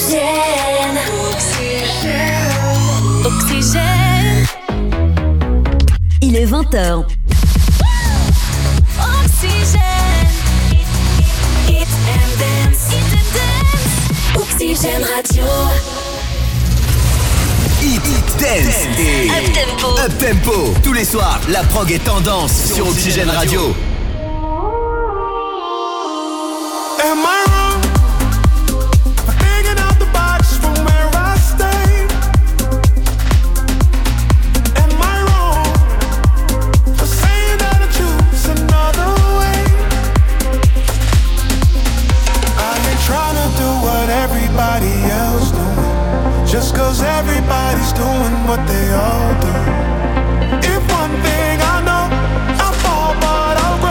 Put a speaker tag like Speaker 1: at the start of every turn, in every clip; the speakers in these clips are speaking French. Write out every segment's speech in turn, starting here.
Speaker 1: Oxygène. Il est 20h. Oxygène. Hit and dance. Hit and dance. Oxygène Radio.
Speaker 2: Hit, dance et Up Tempo. Tous les soirs, la prog est tendance sur Oxygène Radio.
Speaker 3: Am I wrong for thinking out the box from where I stay? Am I wrong for saying that I choose another way? I ain't trying to do what everybody else doing, just cause everybody's doing what they all do. If one thing I know, I fall but I'll grow.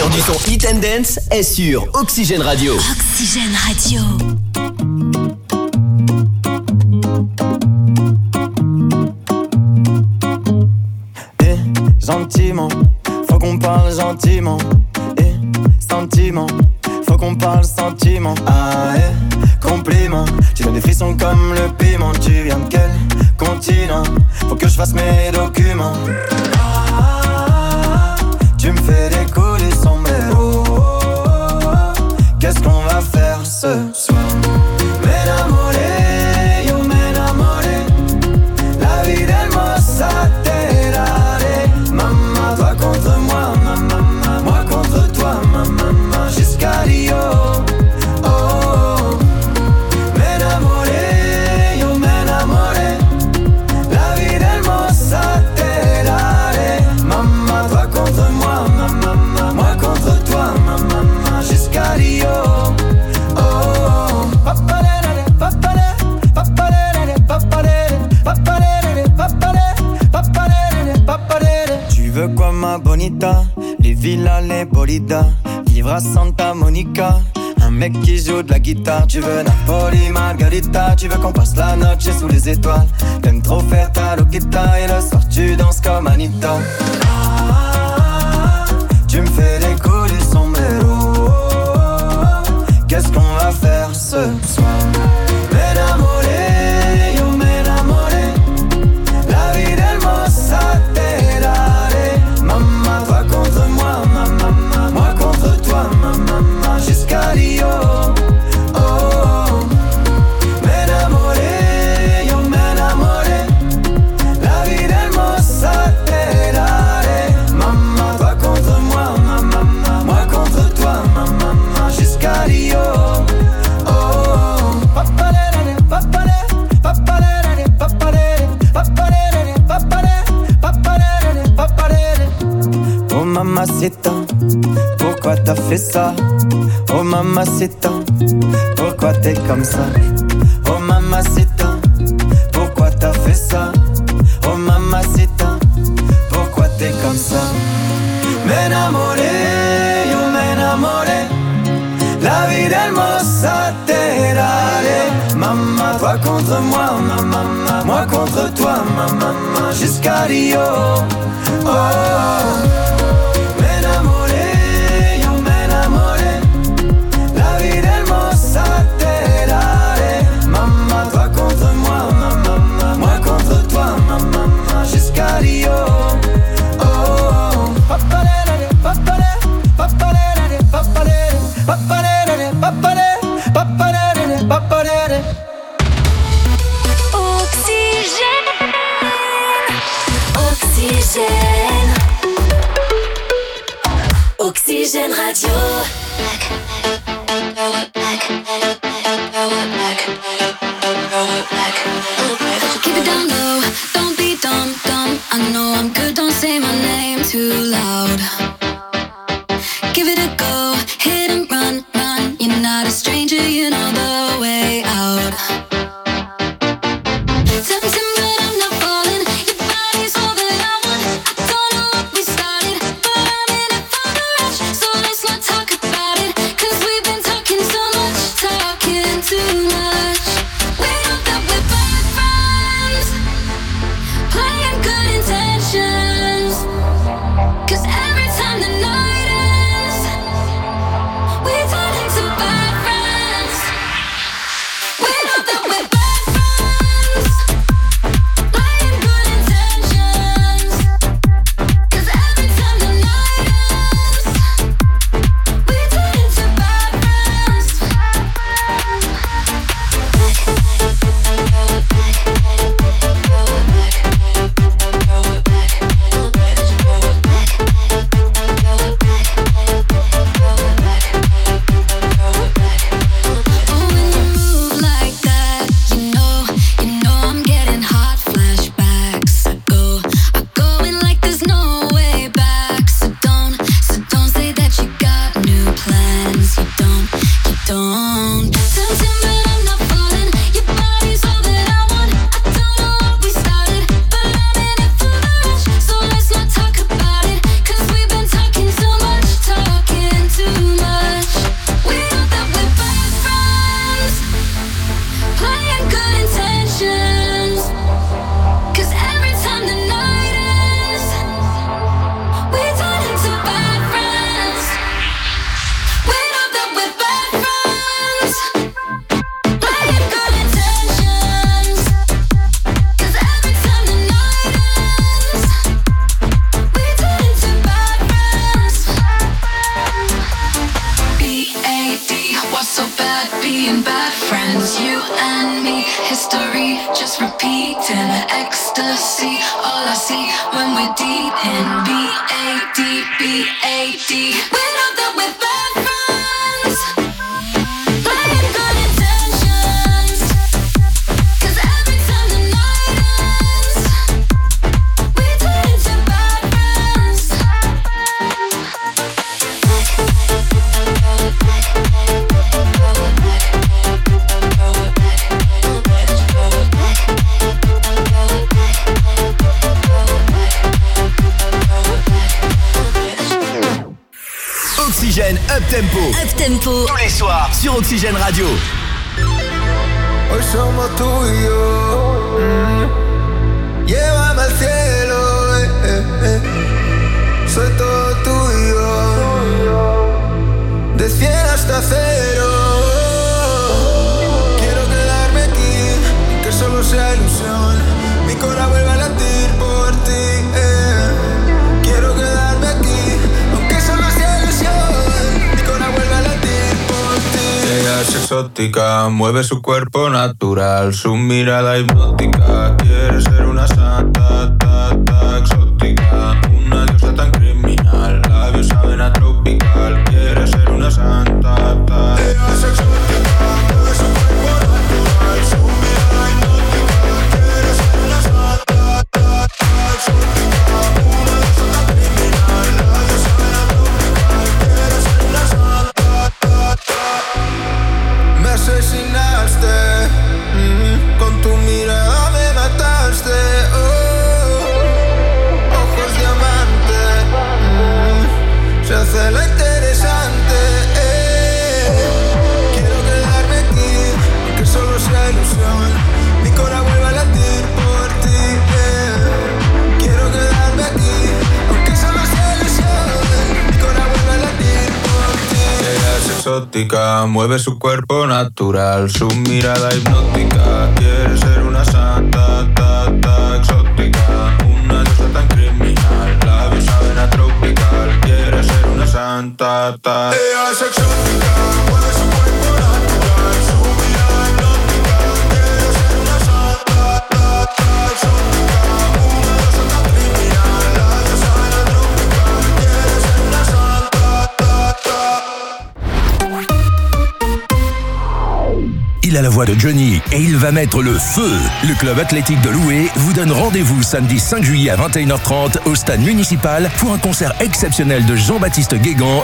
Speaker 2: meilleur du son Hit and Dance est sur Oxygène Radio.
Speaker 1: Oxygène Radio.
Speaker 4: Gentiment, faut qu'on parle gentiment. Et sentiment, faut qu'on parle sentiment. Ah compliment, tu donnes des frissons comme le piment. Tu viens de quel continent? Faut que je fasse mes documents. Tu me fais décoller son mélo. Qu'est-ce qu'on va faire ce soir? M'enamoré, yo m'enamoré. La vie d'hermosa te daré. Maman, toi contre moi, maman, moi contre toi, maman, jusqu'à Rio. Oh, m'enamoré, yo m'enamoré. La vie d'hermosa te daré. Maman, toi contre moi, maman, moi contre toi, maman, jusqu'à Rio. Tu veux quoi ma bonita? Les villas, les bolidas. Vivre à Santa Monica. Un mec qui joue de la guitare. Tu veux Napoli, Margarita. Tu veux qu'on passe la noche sous les étoiles. T'aimes trop faire ta loquita. Et le soir tu danses comme Anita. Tu me fais décoller son mélo. Qu'est-ce qu'on va faire ce soir? M'enamoré, yo m'enamoré. La vie d'hermosa te daré. Maman, toi contre moi, maman, moi contre toi, maman, jusqu'à Rio. Oh, m'enamoré, yo m'enamoré. La vie d'hermosa te daré. Maman, toi contre moi, maman, moi contre toi, maman, jusqu'à Rio. Oh mamacita, pourquoi t'as fait ça? Oh mamacita, pourquoi t'es comme ça? Oh mamacita, pourquoi t'as fait ça? Oh mamacita, pourquoi t'es comme ça? M'enamoré, yo m'enamoré. La vie d'hermosa te daré. Maman, toi contre moi, maman, moi contre toi, maman, jusqu'à Rio. Oh, m'enamoré, yo m'enamoré. La vie d'hermosa te daré. Maman, toi contre moi, maman, moi contre toi, maman, jusqu'à Rio. Oh, papalé, papalé, papalé, papalé, papalé, papalé, papalé, papalé.
Speaker 1: Oxygène. Oxygène Radio.
Speaker 5: Keep it down low, don't be dumb, dumb. I know I'm good, don't say my name too loud. Give it a go, hit and run, run. You're not a stranger, you know the way out. Tempting, but I'm not falling. Your body's all that I want. I don't know what we started, but I'm in it for the rush. So let's not talk about it, 'cause we've been talking so much. Talk. What's so bad being bad friends? You and me, history just repeating. Ecstasy, all I see when we're deep in B-A-D, B-A-D. We know that we're bad friends. Playing good intentions. 'Cause every time the night ends, we turn into bad friends.
Speaker 2: Oxygène Up Tempo.
Speaker 1: Up Tempo.
Speaker 2: Tous les soirs sur Oxygène Radio.
Speaker 6: Hoy somos tú y yo. Llévame al cielo. Soy todo tuyo. De 100 hasta 0. Quiero quedarme aquí, que solo sea ilusión. Mi corazón vuelve a latir por ti. Quiero quedarme aquí, aunque solo sea ilusión. Mi corazón vuelve a latir por ti. Ella es exótica, mueve su cuerpo natural, su mirada hipnótica. Quiere ser una santa, exótica, una diosa tan criminal. Labios saben a tropical. Quiere ser una santa, ella es exótica, mueve su cuerpo natural, su mirada hipnótica. Quiere ser una santa, exótica, una diosa tan criminal. Labios saben a tropical. Quiere ser una santa. Me asesinaste, con tu mirada me mataste. Ojos diamante, se hace la interesante. Quiero quedarme aquí, aunque solo sea ilusión. Mi corazón vuelve a latir por ti. Quiero quedarme aquí, aunque solo sea ilusión. Mi corazón vuelve a latir por ti. Ella es exótica, mueve su cuerpo natural, su mirada hipnótica. Quiere ser una santa, exótica, una diosa tan criminal. Labios saben a tropical. Quiere ser una santa, ella es exótica, mueve su cuerpo natural, su mirada hipnótica. Quiere ser una santa, exótica, una diosa tan criminal. Labios saben a tropical. Quiere ser una santa.
Speaker 7: Il a la voix de Johnny et il va mettre le feu. Le club athlétique de Loué vous donne rendez-vous samedi 5 juillet à 21h30 au stade municipal pour un concert exceptionnel de Jean-Baptiste Guégan.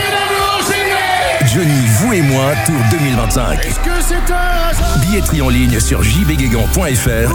Speaker 7: Johnny, vous et moi, Tour 2025. Billetterie en ligne sur jbguégan.fr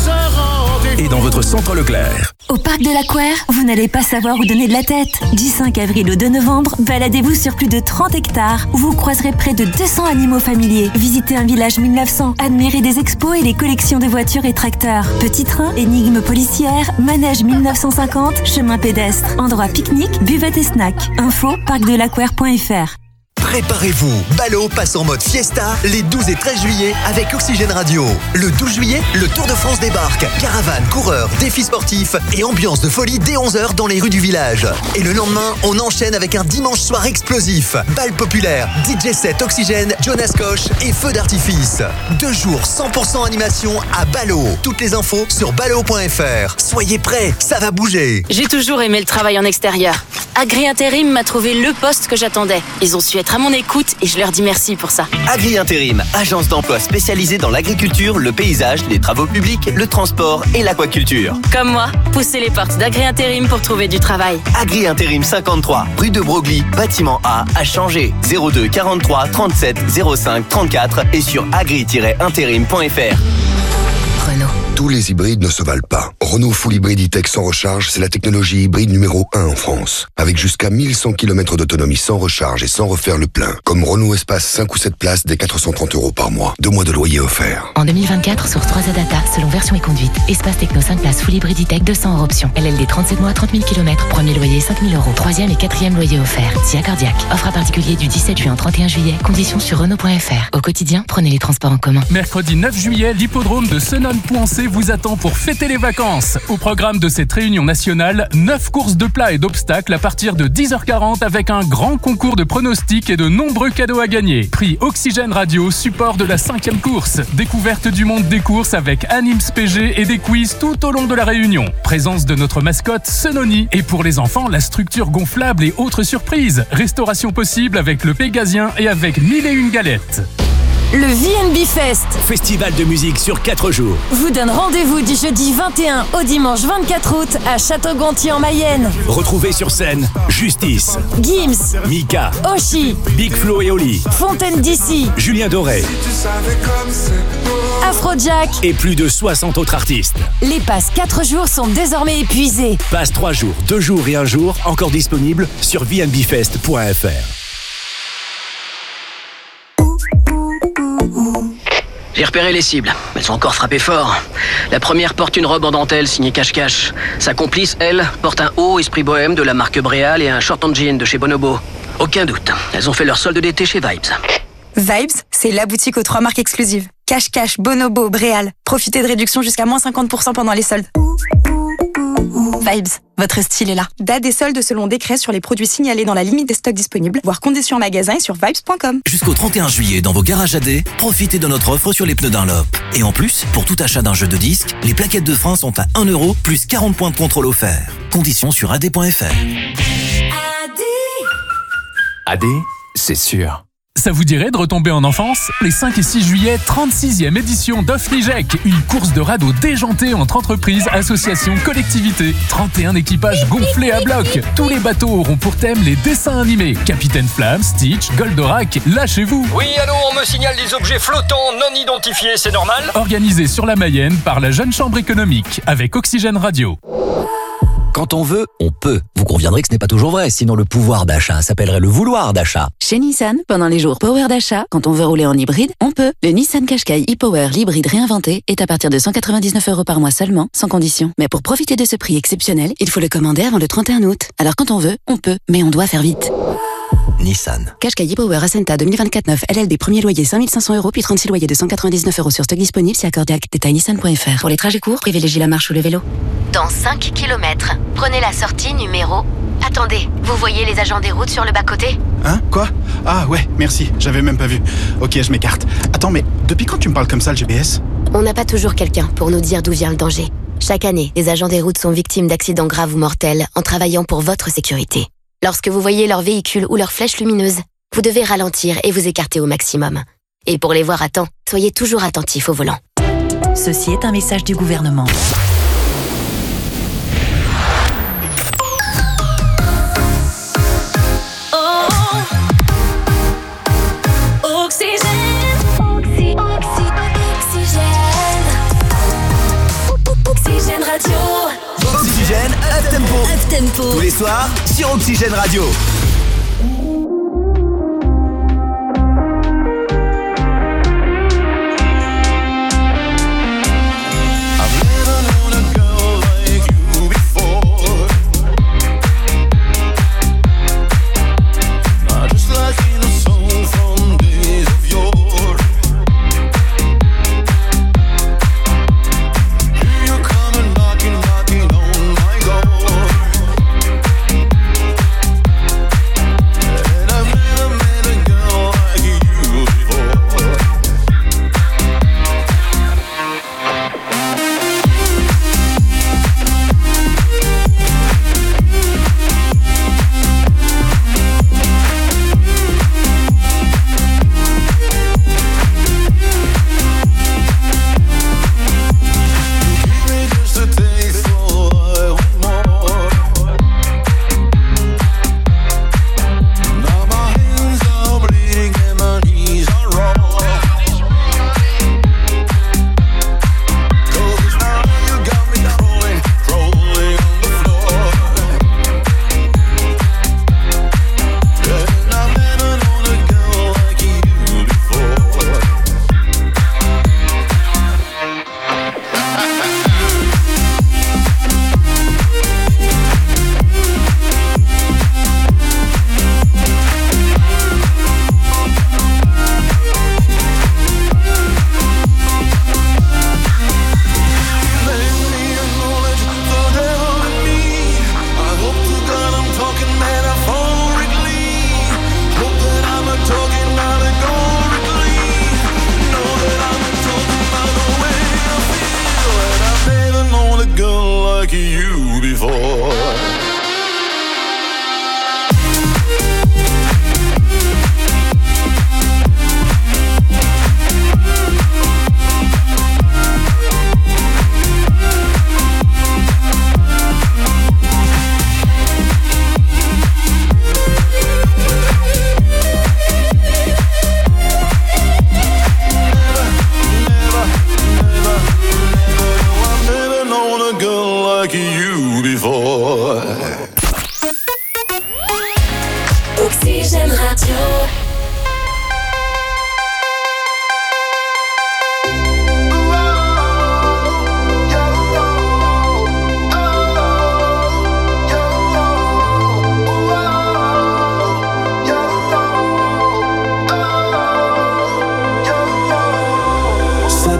Speaker 7: et dans votre centre Leclerc.
Speaker 1: Au parc de l'Aquaire, vous n'allez pas savoir où donner de la tête. Du 5 avril au 2 novembre, baladez-vous sur plus de 30 hectares où vous croiserez près de 200 animaux familiers. Visitez un village 1900, admirez des expos et les collections de voitures et tracteurs. Petits trains, énigmes policières, manège 1950, chemin pédestre, endroit pique-nique, buvette et snack. Info parcdelaqaire.fr.
Speaker 2: Préparez-vous, Ballot passe en mode fiesta les 12 et 13 juillet avec Oxygène Radio. Le 12 juillet, le Tour de France débarque. Caravane, coureurs, défis sportifs et ambiance de folie dès 11h dans les rues du village. Et le lendemain, on enchaîne avec un dimanche soir explosif. Bal populaire, DJ set Oxygène, Jonas Koch et feu d'artifice. 2 jours 100% animation à Ballot. Toutes les infos sur ballot.fr. Soyez prêts, ça va bouger.
Speaker 8: J'ai toujours aimé le travail en extérieur. Agri Intérim m'a trouvé le poste que j'attendais. Ils ont su être à mon écoute et je leur dis merci pour ça.
Speaker 2: Agri Intérim, agence d'emploi spécialisée dans l'agriculture, le paysage, les travaux publics, le transport et l'aquaculture.
Speaker 8: Comme moi, poussez les portes d'Agri Intérim pour trouver du travail.
Speaker 2: Agri Intérim 53, rue de Broglie, bâtiment A, à Changé. 02 43 37 05 34 et sur agri-intérim.fr.
Speaker 1: Renault.
Speaker 9: Tous les hybrides ne se valent pas. Renault Full Hybrid E-Tech sans recharge, c'est la technologie hybride numéro 1 en France. Avec jusqu'à 1100 km d'autonomie sans recharge et sans refaire le plein. Comme Renault Espace 5 ou 7 places dès 430 € par mois. 2 mois de loyer offert.
Speaker 10: En 2024, source 3A Data, selon version et conduite. Espace Techno 5 places Full Hybrid E-Tech 200 € option. LLD 37 mois, 30 000 km. Premier loyer 5 000 €. Troisième et quatrième loyer offert. SIA Cardiac. Offre à particulier du 17 juin au 31 juillet. Conditions sur Renault.fr. Au quotidien, prenez les transports en commun.
Speaker 11: Mercredi 9 juillet, l'hippodrome de Senon-Pouancé journée vous attend pour fêter les vacances. Au programme de cette réunion nationale, 9 courses de plats et d'obstacles à partir de 10h40 avec un grand concours de pronostics et de nombreux cadeaux à gagner. Prix Oxygène Radio, support de la 5e course. Découverte du monde des courses avec Anims PG et des quiz tout au long de la réunion. Présence de notre mascotte Senoni. Et pour les enfants, la structure gonflable et autres surprises. Restauration possible avec le Pégasien et avec 1001 galettes.
Speaker 12: Le VNB Fest,
Speaker 13: festival de musique sur 4 jours,
Speaker 12: vous donne rendez-vous du jeudi 21 au dimanche 24 août à Château-Gontier en Mayenne.
Speaker 13: Retrouvez sur scène Justice,
Speaker 12: Gims,
Speaker 13: Mika,
Speaker 12: Oshi,
Speaker 13: Big Flo et Oli,
Speaker 12: Fontaine DC,
Speaker 13: Julien Doré,
Speaker 12: Afrojack
Speaker 13: et plus de 60 autres artistes.
Speaker 12: Les passes 4 jours sont désormais épuisées.
Speaker 13: Passe 3 jours, 2 jours et 1 jour, encore disponible sur vnbfest.fr.
Speaker 14: J'ai repéré les cibles. Elles ont encore frappé fort. La première porte une robe en dentelle signée Cache-Cache. Sa complice, elle, porte un haut esprit bohème de la marque Bréal et un short en jean de chez Bonobo. Aucun doute. Elles ont fait leur solde d'été chez Vibes.
Speaker 15: Vibes, c'est la boutique aux 3 marques exclusives. Cache-Cache, Bonobo, Bréal. Profitez de réductions jusqu'à moins 50% pendant les soldes. Vibes, votre style est là. Date des soldes selon décret sur les produits signalés dans la limite des stocks disponibles, voire conditions en magasin et sur vibes.com.
Speaker 16: Jusqu'au 31 juillet, dans vos garages AD, profitez de notre offre sur les pneus Dunlop. Et en plus, pour tout achat d'un jeu de disques, les plaquettes de frein sont à 1 € plus 40 points de contrôle offerts. Conditions sur ad.fr.
Speaker 11: AD, c'est sûr. Ça vous dirait de retomber en enfance ? Les 5 et 6 juillet, 36e édition d'Offligec, une course de radeaux déjantée entre entreprises, associations, collectivités. 31 équipages gonflés à bloc. Tous les bateaux auront pour thème les dessins animés. Capitaine Flamme, Stitch, Goldorak, lâchez-vous.
Speaker 17: Oui, allô, on me signale des objets flottants non identifiés, c'est normal ?
Speaker 11: Organisé sur la Mayenne par la Jeune Chambre économique, avec Oxygène Radio.
Speaker 18: Quand on veut, on peut. Vous conviendrez que ce n'est pas toujours vrai, sinon le pouvoir d'achat s'appellerait le vouloir d'achat.
Speaker 10: Chez Nissan, pendant les jours Power d'achat, quand on veut rouler en hybride, on peut. Le Nissan Qashqai e-Power l'hybride réinventé est à partir de 199 € par mois seulement, sans condition. Mais pour profiter de ce prix exceptionnel, il faut le commander avant le 31 août. Alors quand on veut, on peut, mais on doit faire vite.
Speaker 18: Nissan.
Speaker 10: Qashqai e-Power Ascenta 2024 9 LLD premier loyer 5 500 € puis 36 loyers de 199 € sur stock disponible si accordiaque. Détail nissan.fr. Pour les trajets courts, privilégiez la marche ou le vélo.
Speaker 19: Dans 5 km, prenez la sortie numéro... Attendez, vous voyez les agents des routes sur le bas-côté ?
Speaker 20: Hein ? Quoi ? Ah ouais, merci, j'avais même pas vu. Ok, je m'écarte. Attends, mais depuis quand tu me parles comme ça, le GPS ?
Speaker 19: On n'a pas toujours quelqu'un pour nous dire d'où vient le danger. Chaque année, les agents des routes sont victimes d'accidents graves ou mortels en travaillant pour votre sécurité. Lorsque vous voyez leur véhicule ou leur flèche lumineuse, vous devez ralentir et vous écarter au maximum. Et pour les voir à temps, soyez toujours attentifs au volant.
Speaker 21: Ceci est un message du gouvernement.
Speaker 5: Oxygène Radio.
Speaker 2: Oxygène Up Tempo.
Speaker 5: Up Tempo.
Speaker 2: Tous les soirs sur Oxygène Radio.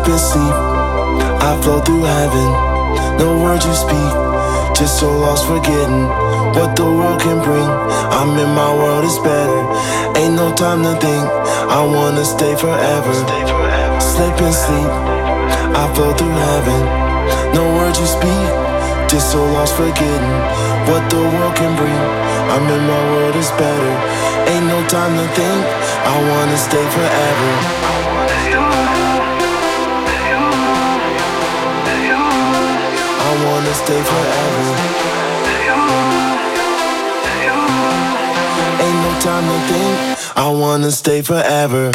Speaker 6: Slip and sleep, I flow through heaven. No words you speak, just so lost forgetting what the world can bring. I'm in my world, it's better. Ain't no time to think, I wanna stay forever. Slip and sleep, I flow through heaven. No words you speak, just so lost forgetting what the world can bring. I'm in my world, it's better. Ain't no time to think, I wanna stay forever. I wanna stay forever. Ain't no time to think, I wanna stay forever.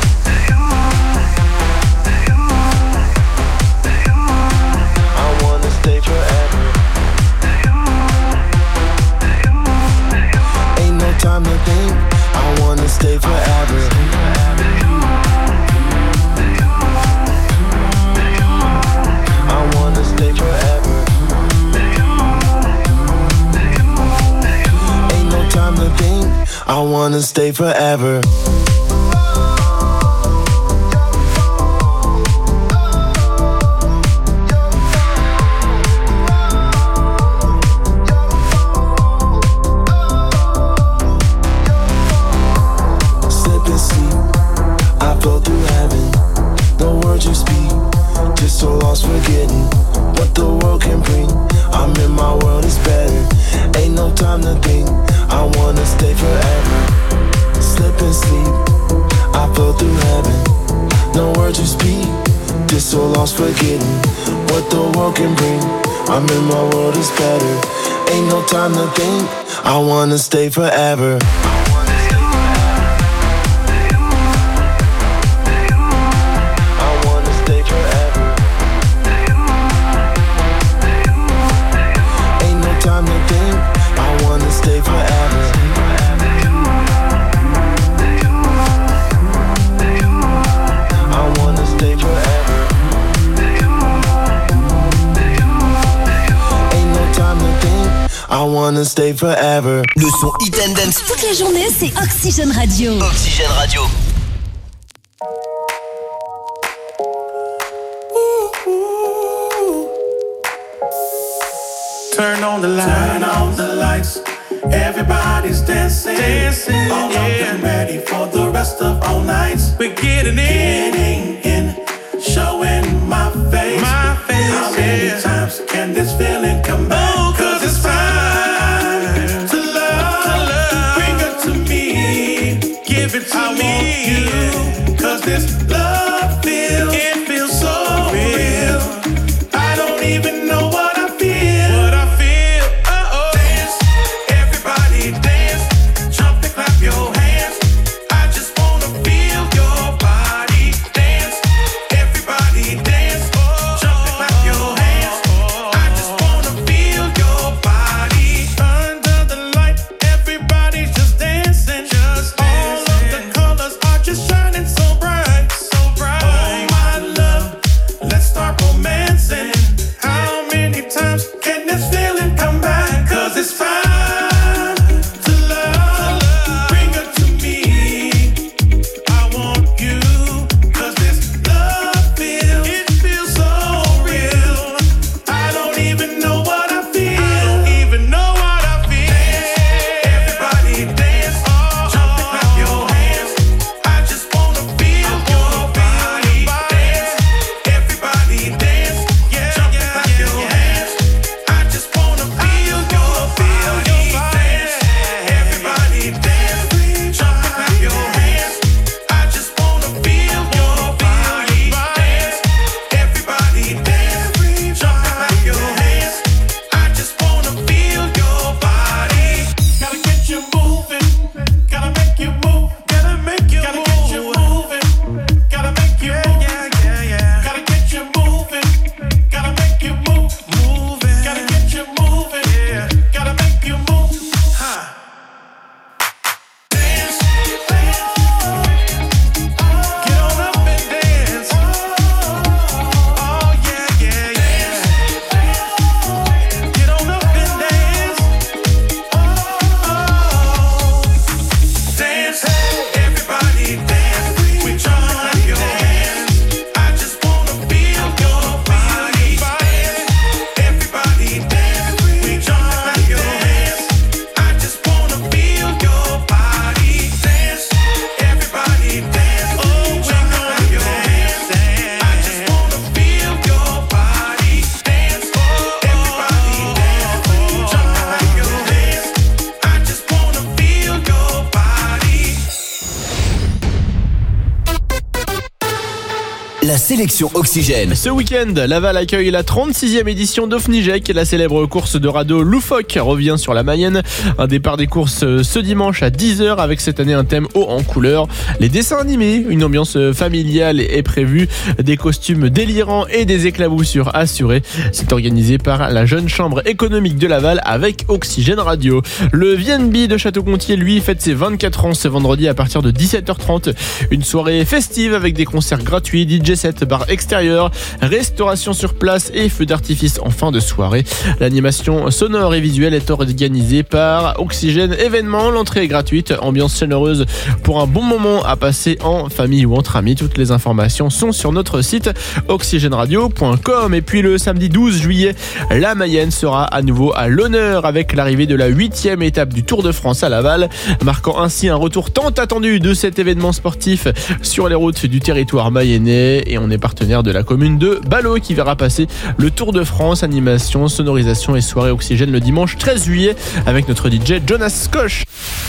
Speaker 6: Time to think, I wanna stay forever. I wanna stay forever. Ain't no time to think, I wanna stay forever. Forgetting what the world can bring. I'm in my world, it's better. Ain't no time to think, I wanna stay forever. Slip and sleep, I flow through heaven. No words you speak, just so lost forgetting what the world can bring. I'm in my world, it's better. Ain't no time to think, I wanna stay forever. I wanna stay forever.
Speaker 2: Le son Hit and Dance.
Speaker 12: Toute la journée, c'est Oxygène Radio.
Speaker 2: Oxygène Radio.
Speaker 3: Turn on the lights. Turn on the lights. Everybody's dancing. All up and ready for the rest of all nights. We're getting in. Showing my face. How many times can this feeling come back? Oh, 'cause it's fine to love. Bring it to me. Give it to me. 'Cause this love feels so real. I don't even know what I feel. Dance, everybody dance. Jump and clap your hands. I just wanna feel your body. Dance, everybody dance. Jump and clap your hands. I just wanna feel your body. Under the light, everybody's just dancing. All of the colors are just shining so bright.
Speaker 4: la sélection Oxygène.
Speaker 22: Ce week-end, Laval accueille la 36e édition d'Ofnijek. La célèbre course de radeau loufoque revient sur la Mayenne. Un départ des courses ce dimanche à 10h avec cette année un thème haut en couleur. Les dessins animés, une ambiance familiale est prévue, des costumes délirants et des éclaboussures assurées. C'est organisé par la Jeune Chambre économique de Laval avec Oxygène Radio. Le VNB de Château-Gontier, lui, fête ses 24 ans ce vendredi à partir de 17h30. Une soirée festive avec des concerts gratuits, DJ set, bar extérieur, restauration sur place et feux d'artifice en fin de soirée. L'animation sonore et visuelle est organisée par Oxygène Événements. L'entrée est gratuite, ambiance chaleureuse pour un bon moment à passer en famille ou entre amis. Toutes les informations sont sur notre site oxygenradio.com. Et puis le samedi 12 juillet, la Mayenne sera à nouveau à l'honneur avec l'arrivée de la 8e étape du Tour de France à Laval, marquant ainsi un retour tant attendu de cet événement sportif sur les routes du territoire mayennais. Et on est partenaire de la commune de Ballot qui verra passer le Tour de France, animation, sonorisation et soirée Oxygène le dimanche 13 juillet avec notre DJ Jonas Koch.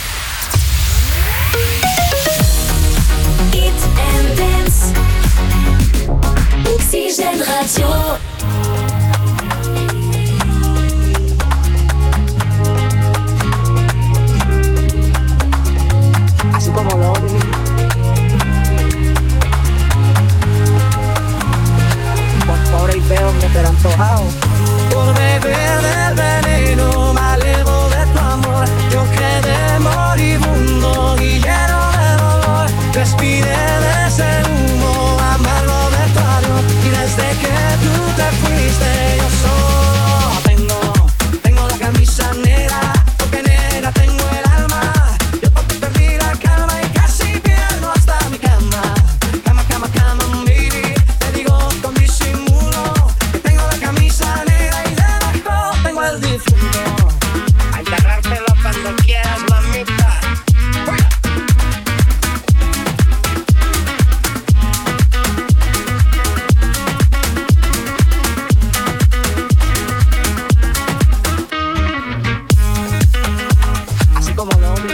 Speaker 5: Oxygène Radio.
Speaker 23: Así como lo vi. Pobre y feo me pero antojado. Por beber del veneno me alevo de tu amor. Yo quedé moribundo y lleno de dolor. Respiré de ese humo amargo de tu adiós. Y desde que tú te fuiste yo solo tengo la camisa negra. Porque negra tengo el alma. Yo por ti perdí la calma y casi pierdo hasta mi cama. Cama, cama, cama, baby. Te digo con disimulo que tengo la camisa negra y debajo tengo el difunto. Hay que agarrártelo cuando quieras, mamita. Así como lo vi.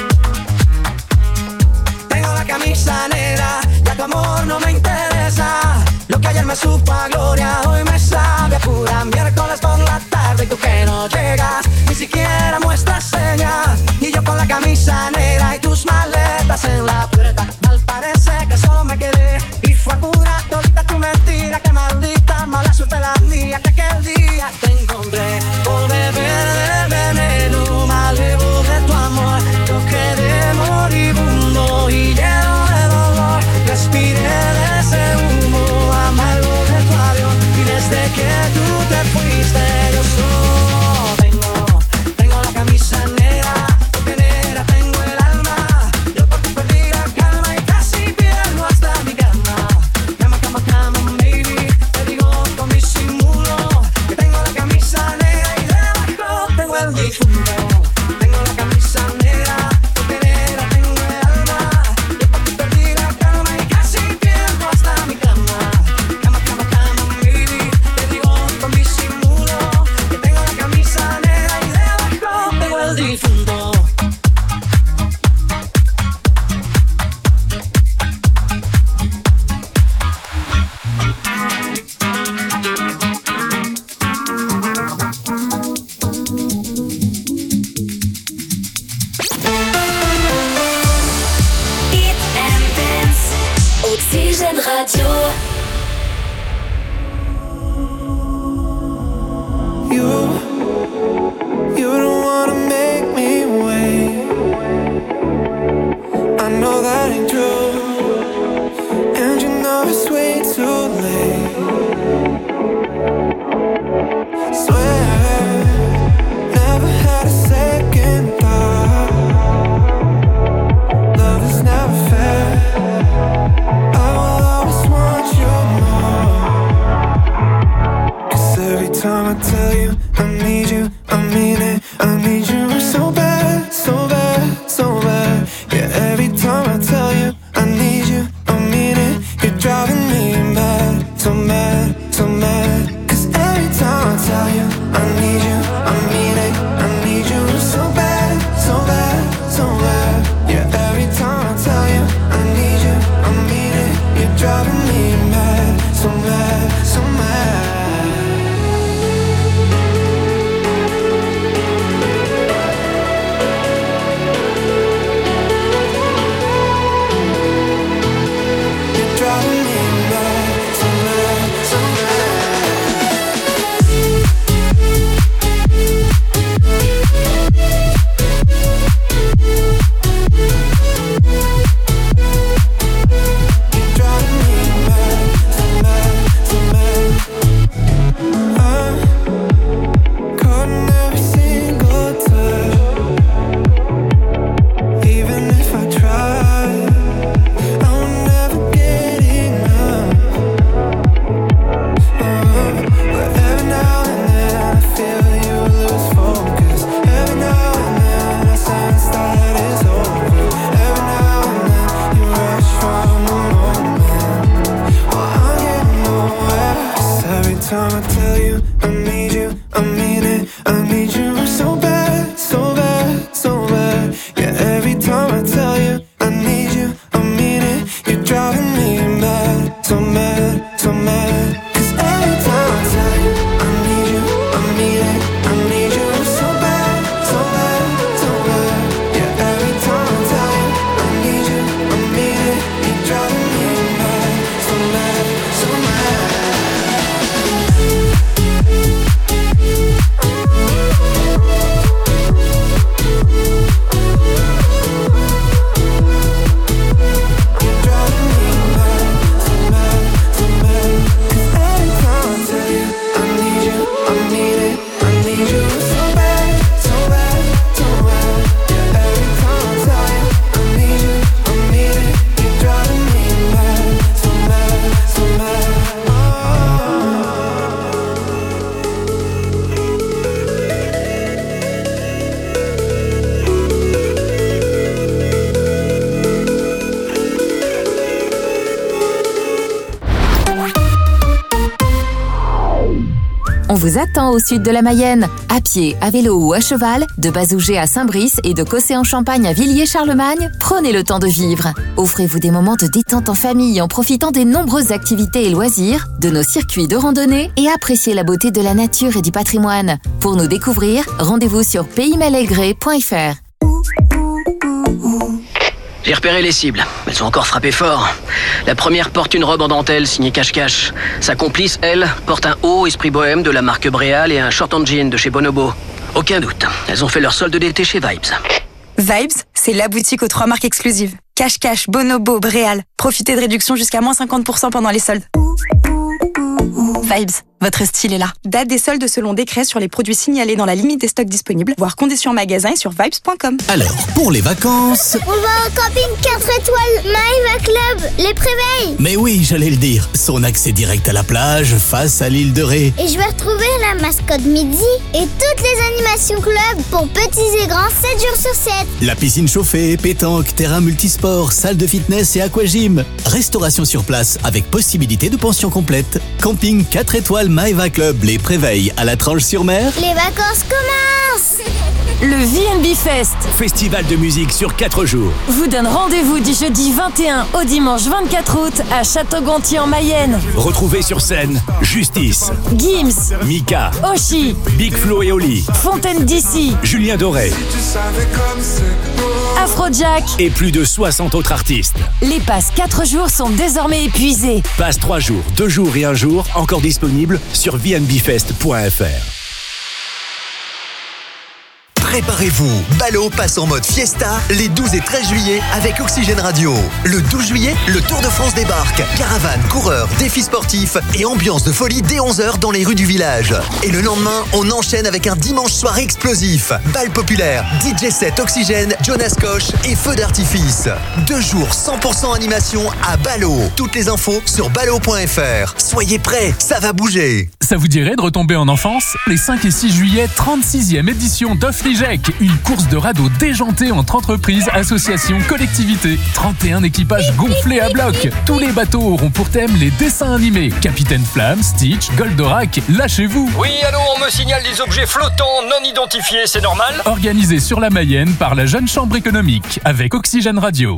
Speaker 23: Tengo la camisa negra, ya tu amor no me interesa. Lo que ayer me supo a gloria, hoy me sabe a pura. Miércoles por la tarde y tú que no llegas, ni siquiera muestras señas. Y yo con la camisa negra y tus maletas en la puerta. Al parece que solo me quedé y fue a pura todita tu mentira. Que maldita mala suerte la mía, que aquel día te encontré. Por beber del veneno me alevo de tu amor. Yo quedé moribundo y lleno de dolor. Respiré de ese humo amargo de tu adiós. Y desde que tú te fuiste yo solo tengo la camisa negra. Porque negra tengo el alma. Yo por ti perdí la calma y casi pierdo hasta mi cama. Cama, cama, cama, baby. Te digo con disimulo que tengo la camisa negra y debajo tengo el difunto. Tengo la camisa negra. Porque negra tengo el alma. Yo por ti perdí la calma y casi pierdo hasta mi cama. Cama, cama, cama, baby. Te digo con disimulo que tengo la camisa negra y debajo tengo el difunto.
Speaker 5: Hit and Dance. Oxygène Radio.
Speaker 6: You don't wanna make me wait. I know that ain't true, and you know it's way too late. Swear, never had a second thought. Love is never fair. I will always want you more. 'Cause every time I tell you I need you, I mean it. I need you so bad, so bad, so bad. Yeah, every time I tell you
Speaker 12: On vous attend au sud de la Mayenne. À pied, à vélo ou à cheval, de Bazouget à Saint-Brice et de Cossé-en-Champagne à Villiers-Charlemagne, prenez le temps de vivre. Offrez-vous des moments de détente en famille en profitant des nombreuses activités et loisirs, de nos circuits de randonnée et appréciez la beauté de la nature et du patrimoine. Pour nous découvrir, rendez-vous sur paysmalgré.fr.
Speaker 14: J'ai repéré les cibles. Elles ont encore frappé fort. La première porte une robe en dentelle signée cache-cache. Sa complice, elle, porte un haut esprit bohème de la marque Bréal et un short en jean de chez Bonobo. Aucun doute, elles ont fait leur solde d'été chez Vibes.
Speaker 15: Vibes, c'est la boutique aux 3 marques exclusives. Cache-cache, Bonobo, Bréal. Profitez de réductions jusqu'à moins 50% pendant les soldes. Vibes, votre style est là. Date des soldes selon décret sur les produits signalés dans la limite des stocks disponibles, voire conditions en magasin et sur vibes.com.
Speaker 4: Alors, pour les vacances...
Speaker 7: On va au camping 4 étoiles, Maïva Club, les Préveilles.
Speaker 4: Mais oui, j'allais le dire. Son accès direct à la plage, face à l'île de Ré.
Speaker 7: Et je vais retrouver la mascotte Midi et toutes les animations club pour petits et grands 7 jours sur 7.
Speaker 4: La piscine chauffée, pétanque, terrain multisport, salle de fitness et aquagym. Restauration sur place avec possibilité de pension complète. Camping 4 étoiles Maïva Club, les Préveilles à la Tranche-sur-Mer.
Speaker 7: Les vacances commencent.
Speaker 12: Le VNB Fest,
Speaker 13: Festival de musique sur 4 jours.
Speaker 12: vous donne rendez-vous du jeudi 21 au dimanche 24 août à Château-Gontier en Mayenne.
Speaker 13: Retrouvez sur scène Justice,
Speaker 12: Gims,
Speaker 13: Mika,
Speaker 12: Oshi,
Speaker 13: Big Flo et Oli,
Speaker 12: Fontaine DC,
Speaker 13: Julien Doré
Speaker 12: Afrojack.
Speaker 13: et plus de 60 autres artistes.
Speaker 12: Les passes 4 jours sont désormais épuisées.
Speaker 13: Passe 3 jours, 2 jours et 1 jour, encore disponible sur vnbfest.fr.
Speaker 2: Préparez-vous, Ballot passe en mode fiesta les 12 et 13 juillet avec Oxygène Radio. Le 12 juillet, le Tour de France débarque. Caravane, coureurs, défis sportifs et ambiance de folie dès 11h dans les rues du village. Et le lendemain, on enchaîne avec un dimanche soir explosif. Bal populaire, DJ set Oxygène, Jonas Koch et feu d'artifice. 2 jours 100% animation à Ballot. Toutes les infos sur ballot.fr. Soyez prêts, ça va bouger.
Speaker 11: Ça vous dirait de retomber en enfance? Les 5 et 6 juillet, 36e édition d'Offligec, une course de radeaux déjantée entre entreprises, associations, collectivités. 31 équipages gonflés à bloc. Tous les bateaux auront pour thème les dessins animés. Capitaine Flamme, Stitch, Goldorak, lâchez-vous.
Speaker 17: Oui, allô, on me signale des objets flottants non identifiés, c'est normal?
Speaker 11: Organisé sur la Mayenne par la Jeune Chambre économique avec Oxygène Radio.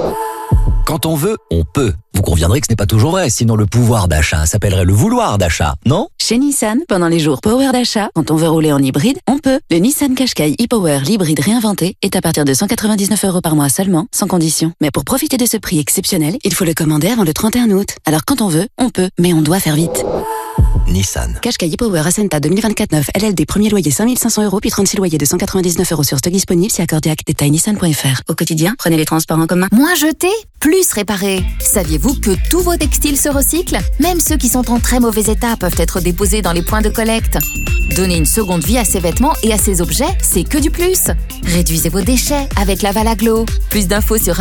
Speaker 18: Quand on veut, on peut. Vous conviendrez que ce n'est pas toujours vrai, sinon le pouvoir d'achat s'appellerait le vouloir d'achat, non?
Speaker 8: Chez Nissan, pendant les jours Power d'achat, quand on veut rouler en hybride, on peut. Le Nissan Qashqai e-Power l'hybride réinventé est à partir de 199 € par mois seulement, sans condition. Mais pour profiter de ce prix exceptionnel, il faut le commander avant le 31 août. Alors quand on veut, on peut, mais on doit faire vite.
Speaker 18: Nissan.
Speaker 8: Qashqai e-Power Ascenta 2024 9 LLD, premier loyer 5500 €, puis 36 loyers de 199 € sur stock disponible, si accordiaque, détail nissan.fr. Au quotidien, prenez les transports en commun.
Speaker 12: Moins jeté, plus réparé. Saviez-vous que tous vos textiles se recyclent? Même ceux qui sont en très mauvais état peuvent être déposés dans les points de collecte. Donnez une seconde vie à ces vêtements et à ces objets, c'est que du plus. Réduisez vos déchets avec Laval Aglo. Plus d'infos sur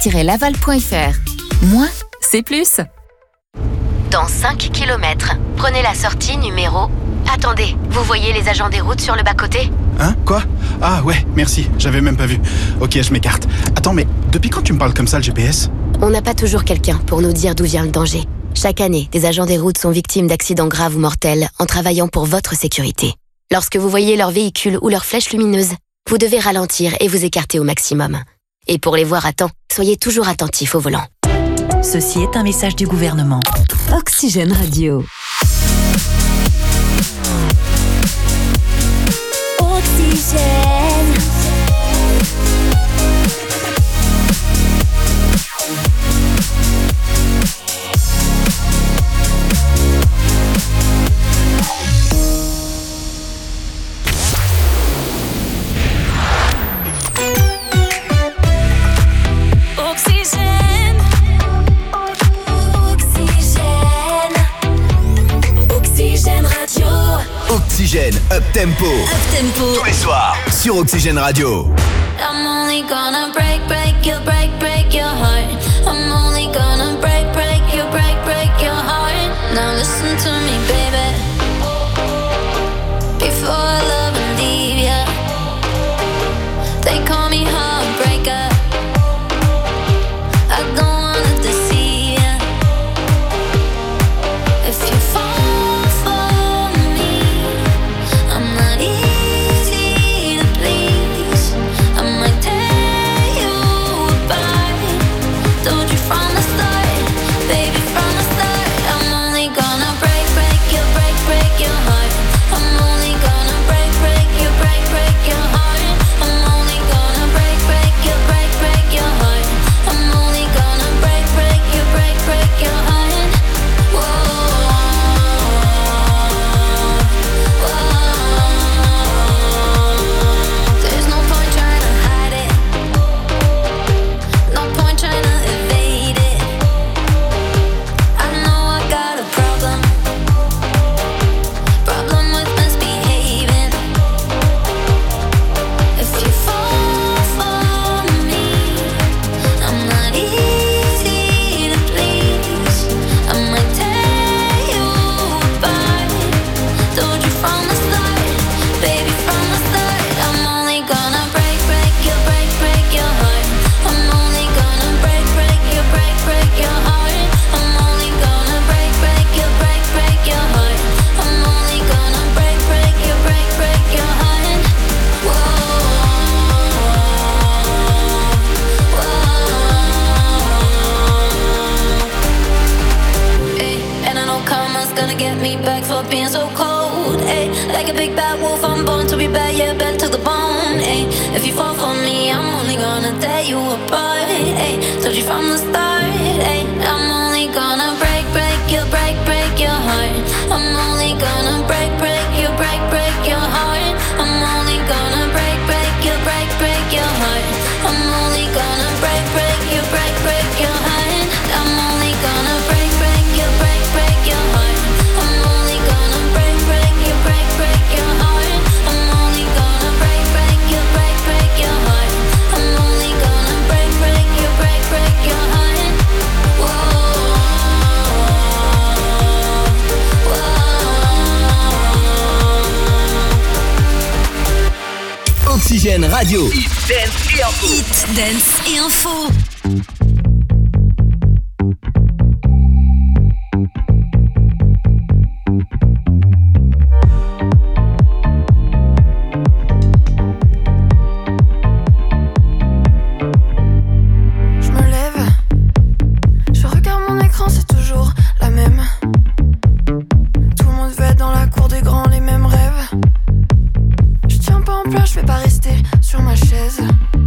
Speaker 12: aglo-laval.fr. Moins, c'est plus.
Speaker 19: Dans 5 km, prenez la sortie numéro... Attendez, vous voyez les agents des routes sur le bas-côté?
Speaker 20: Hein? Quoi? Ah ouais, merci, j'avais même pas vu. Ok, je m'écarte. Attends, mais depuis quand tu me parles comme ça, le GPS?
Speaker 19: On n'a pas toujours quelqu'un pour nous dire d'où vient le danger. Chaque année, des agents des routes sont victimes d'accidents graves ou mortels en travaillant pour votre sécurité. Lorsque vous voyez leur véhicule ou leur flèche lumineuse, vous devez ralentir et vous écarter au maximum. Et pour les voir à temps, soyez toujours attentifs au volant.
Speaker 21: Ceci est un message du gouvernement.
Speaker 12: Oxygène Radio.
Speaker 7: Oxygène. Oxygène. Oxygène Radio.
Speaker 2: Oxygène Up Tempo. Tous les soirs sur Oxygène Radio.
Speaker 5: I'm only gonna break your heart. I'm only gonna break your heart. Now listen to me, baby. Before I love and leave ya, they call me heartbreaker. I don't wanna deceive ya. If you fall for me, Told you from the start, baby, from the start. I'm only gonna break your heart. I'm only gonna break your heart. I'm only gonna break your heart. I'm only gonna break your heart. Whoa, whoa. There's no point trying to hide it. No point trying to evade it. I know I got a problem with misbehaving. If you fall for me, I'm not easy to please. I might tear you apart. Told you from the start, baby, from the start. I'm only gonna break your heart. I'm only gonna break your heart. I'm only gonna break your heart. I'm only gonna break your heart. Whoa, whoa. Ay, and I know karma's gonna get me back for being so cold. Ay, like a big bad wolf, I'm born to be bad, yeah, bad to the bone. Ay, if you fall for me, I'm only gonna tear you apart. Ay, told you from the start. Ay, I'm only gonna break your heart. I'm only gonna break your heart. I'm only gonna break your heart. I'm only gonna break your heart. I'm only gonna break your heart. I'm only gonna break your heart. I'm only gonna break your heart. I'm only gonna break your heart. Whoa, whoa.
Speaker 2: Oxygène Radio.
Speaker 3: Hit, dance et info.
Speaker 5: Hit, dance et info.
Speaker 1: Je me lève, je regarde mon écran, c'est toujours la même. Tout le monde veut être dans la cour des grands, les mêmes rêves. Je tiens pas en place, je vais pas rester sur ma chaise.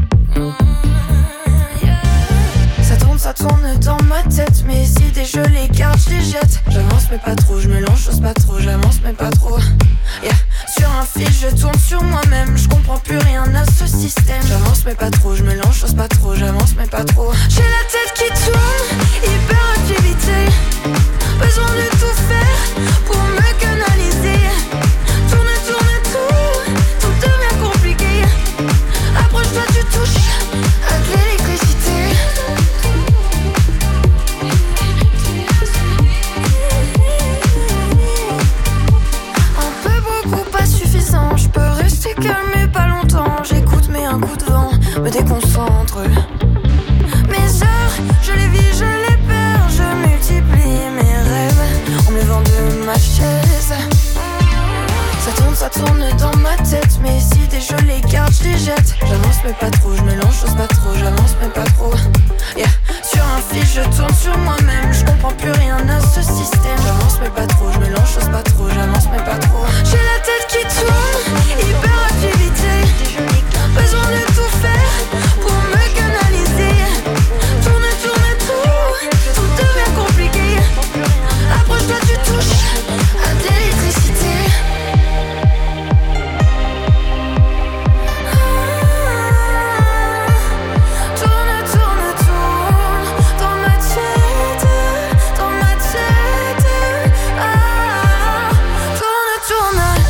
Speaker 1: Ça tourne dans ma tête, mes idées je les garde, je les jette. J'avance mais pas trop, je mélange, j'ose pas trop, j'avance mais pas trop. Yeah. Sur un fil, je tourne sur moi-même, je comprends plus rien à ce système. J'avance mais pas trop, je mélange, j'ose pas trop, j'avance mais pas trop. J'ai la tête qui tourne, hyperactivité. Besoin de tout faire pour me canaliser. Tourne, tourne, tout devient compliqué. Approche-toi, tu touches à de l'électricité. Un peu, beaucoup, pas suffisant. Je peux rester calme mais pas longtemps. J'écoute mais un coup de vent me déconcentre. Mes heures, je les vis, je les perds. Je multiplie mes rêves en me levant de ma chaise. Ça tourne dans ma tête. Mes idées, je les garde, je les jette. J'avance mais pas trop, je mélange, j'ose pas trop. J'avance mais pas trop. Yeah. Sur un fil, je tourne sur moi-même. Je comprends plus rien à ce système. J'avance mais pas trop, je mélange, j'ose pas trop. J'avance mais pas trop. J'ai la tête qui tourne, hyperactivité. Besoin de tout faire pour me canaliser. Tourne, tourne, tout devient compliqué. Approche-toi, tu touches à de l'électricité. Tourne, tourne, tourne dans ma tête, dans ma tête. Tourne, tourne.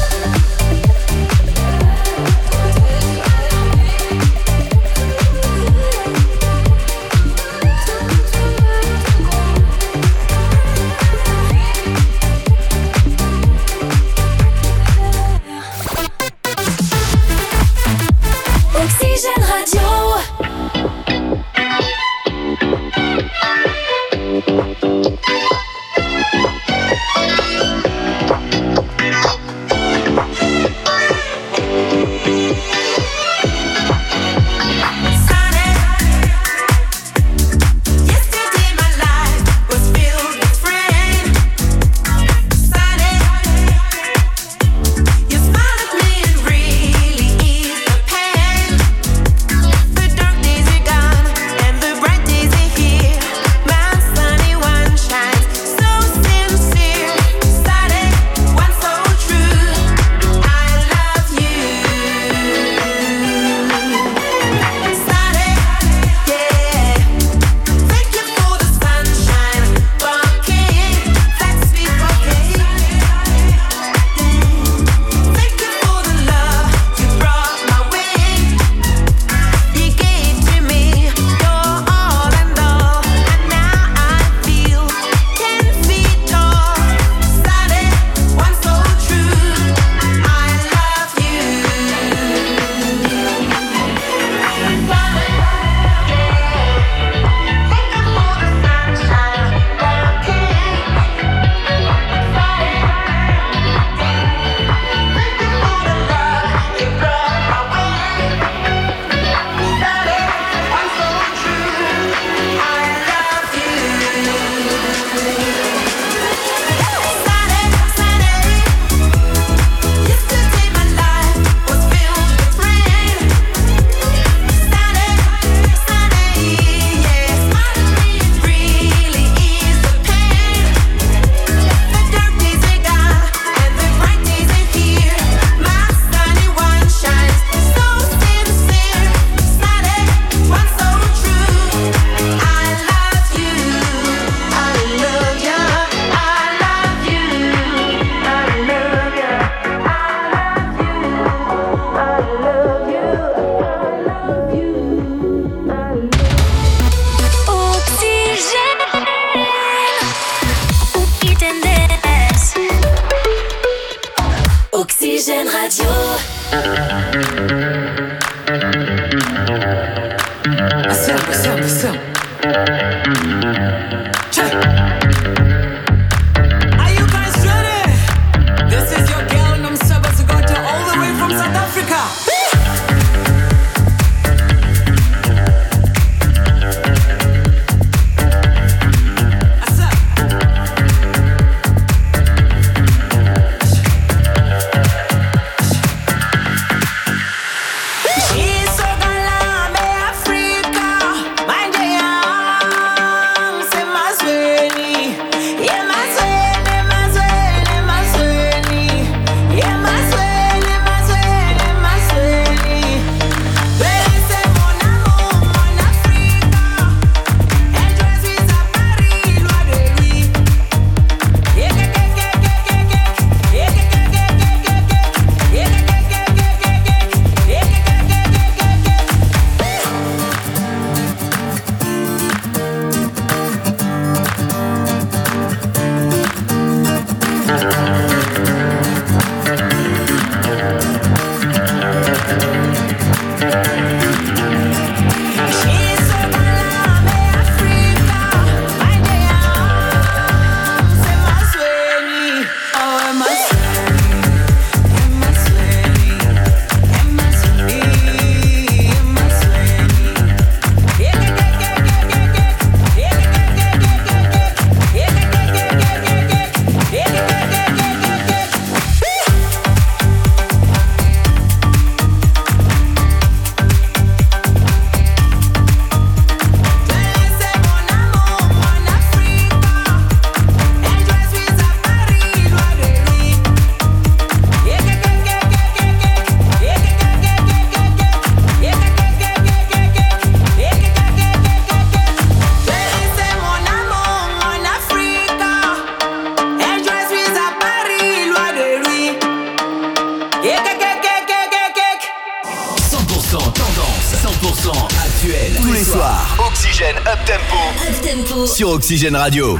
Speaker 2: Sur Oxygène Radio.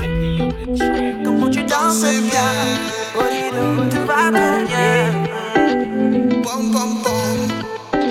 Speaker 23: Comment tu danses bien, tout va bien.
Speaker 6: Pom, pom, pom.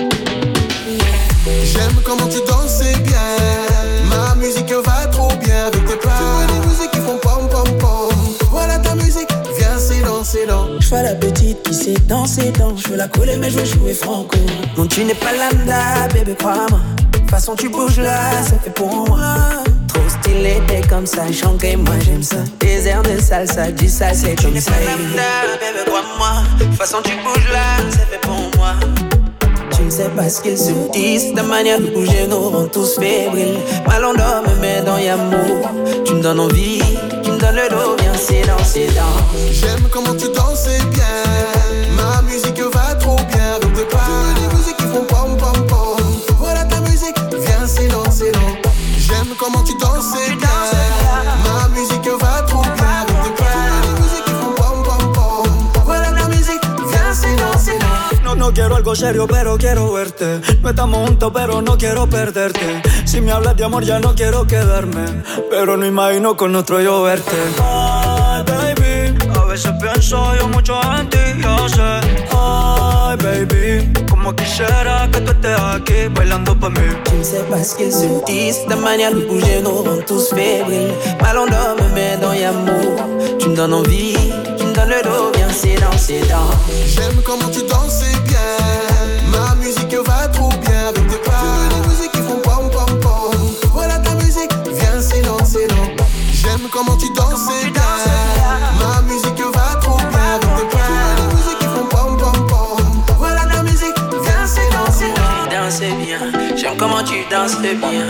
Speaker 6: J'aime comment tu danses bien. Ma musique va trop bien avec tes pas. Tu vois les musiques qui font pom pom pom. Voilà ta musique, viens c'est lent, c'est lent.
Speaker 23: Je vois la petite qui sait danser, je veux la coller mais je veux jouer franco. Non tu n'es pas lambda, bébé crois-moi. De toute façon tu bouges là, ça fait pour moi. Trop stylé, t'es comme ça, chante et moi j'aime ça. Des airs de salsa, du ça c'est comme ça. Tu n'es pas lambda, bébé crois-moi. De toute façon tu bouges là, c'est fait pour moi. Tu ne sais pas ce qu'ils se disent. Ta manière de bouger nous rend tous fébriles. Mal on dort, me met dans l'amour. Tu me donnes envie, tu me donnes le dos. Viens c'est dans.
Speaker 6: J'aime comment tu danses bien. Ma musique va trop bien avec tes pas. Tu vois les musiques qui font pom pom pom. Voilà ta musique, viens c'est lent. J'aime comment tu danses bien. Ma musique va trop bien avec tes pas. Les musiques qui font pom pom pom. Voilà la musique, viens c'est lent.
Speaker 23: No quiero algo serio pero quiero verte. No estamos juntos pero no quiero perderte. Si me hablas de amor ya no quiero quedarme. Pero no imagino con otro yo verte. Ay baby, a veces pienso yo mucho en ti, yo sé. Ay baby, como quisiera que tú estés aquí bailando pa' mí. Tu ne sais pas ce qu'ils se disent. Ta manière de bouger nous rend tous fébriles. Mal on dort, me met dans l'amour. Tu me donnes envie, tu me donnes le dos. Viens c'est dans.
Speaker 6: J'aime comment tu danses bien. Ma musique va trop bien avec tes pas. Tu vois les musiques qui font pom pom pom. Voilà ta musique, viens c'est lent. J'aime comment tu danses bien. Ma musique va trop bien avec tes pas. Les musiques qui font pom pom pom. Voilà ta musique, viens c'est lent.
Speaker 23: Tu danses bien, j'aime comment tu danses bien.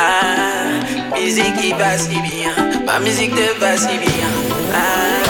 Speaker 23: Ah, musique qui va si bien. Ma musique te va si bien. Ah.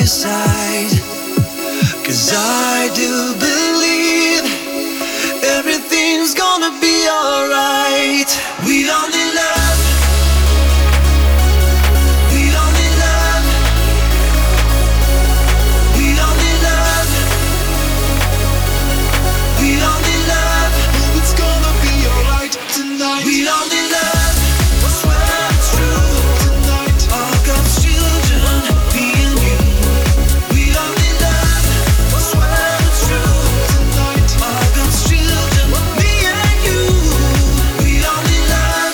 Speaker 3: your side. 'Cause I do believe everything's gonna be alright. We only love. We only love. We only love. We only love. It's gonna be alright tonight. We only love. I swear it's true tonight. All God's children, me and you. We only love. I swear it's true tonight. All God's children, me and you. We only love.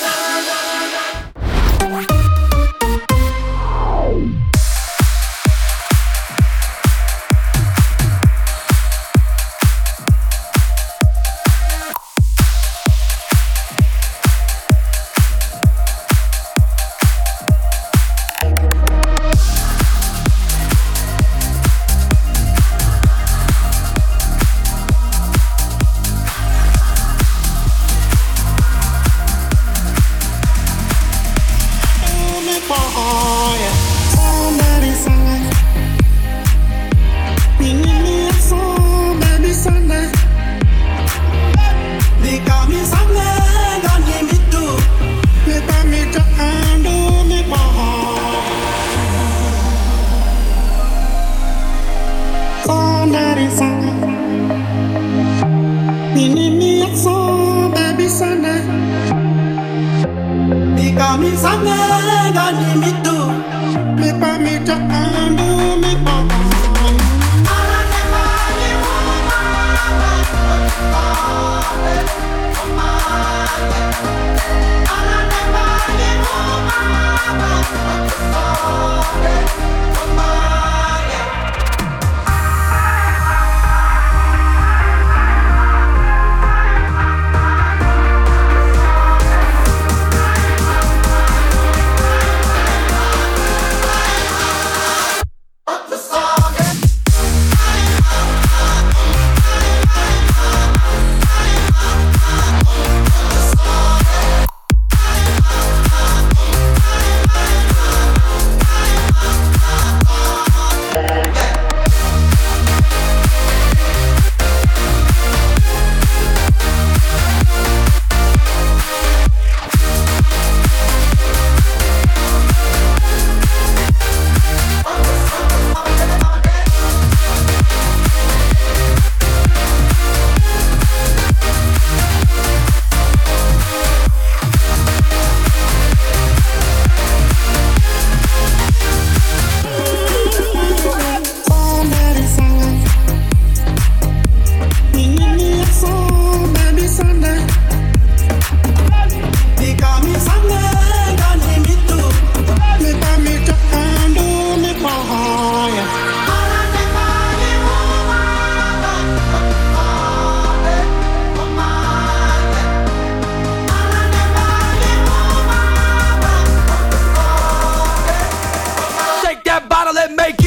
Speaker 23: Shake that bottle and make